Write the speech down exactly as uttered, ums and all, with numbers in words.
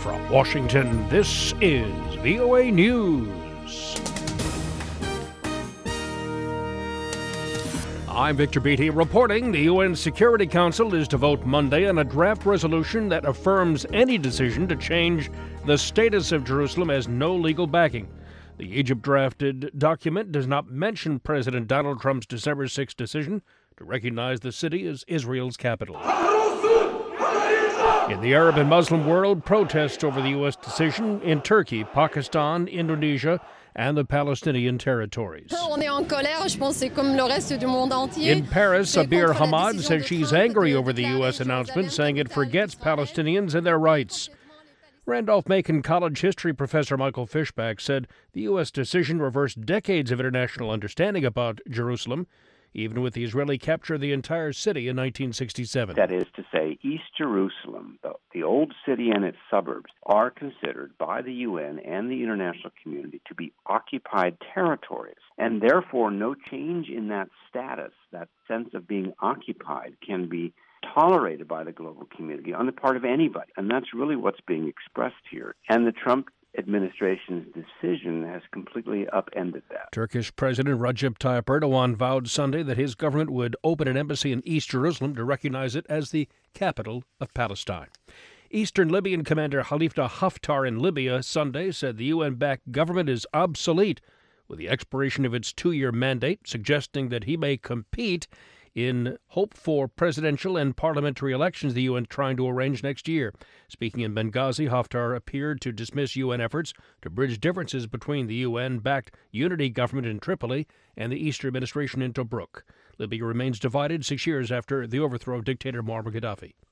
From Washington, this is V O A News. I'm Victor Beatty reporting the U N Security Council is to vote Monday on a draft resolution that affirms any decision to change the status of Jerusalem as no legal backing. The Egypt-drafted document does not mention President Donald Trump's December sixth decision to recognize the city as Israel's capital. In the Arab and Muslim world, protests over the U S decision in Turkey, Pakistan, Indonesia, and the Palestinian territories. In Paris, Abir Hamad says she's angry over the U S announcement, saying it forgets Palestinians and their rights. Randolph-Macon College history professor Michael Fishback said the U S decision reversed decades of international understanding about Jerusalem, even with the Israeli capture of the entire city in nineteen sixty-seven. That is to say, East Jerusalem, the, the old city and its suburbs, are considered by the U N and the international community to be occupied territories, and therefore no change in that status, that sense of being occupied, can be tolerated by the global community on the part of anybody. And that's really what's being expressed here. And the Trump administration's decision has completely upended that. Turkish President Recep Tayyip Erdogan vowed Sunday that his government would open an embassy in East Jerusalem to recognize it as the capital of Palestine. Eastern Libyan commander Khalifa Haftar in Libya Sunday said the U N-backed government is obsolete with the expiration of its two-year mandate, suggesting that he may compete in hope for presidential and parliamentary elections the U N trying to arrange next year. Speaking in Benghazi, Haftar appeared to dismiss U N efforts to bridge differences between the U N-backed unity government in Tripoli and the Eastern administration in Tobruk. Libya remains divided six years after the overthrow of dictator Muammar Gaddafi.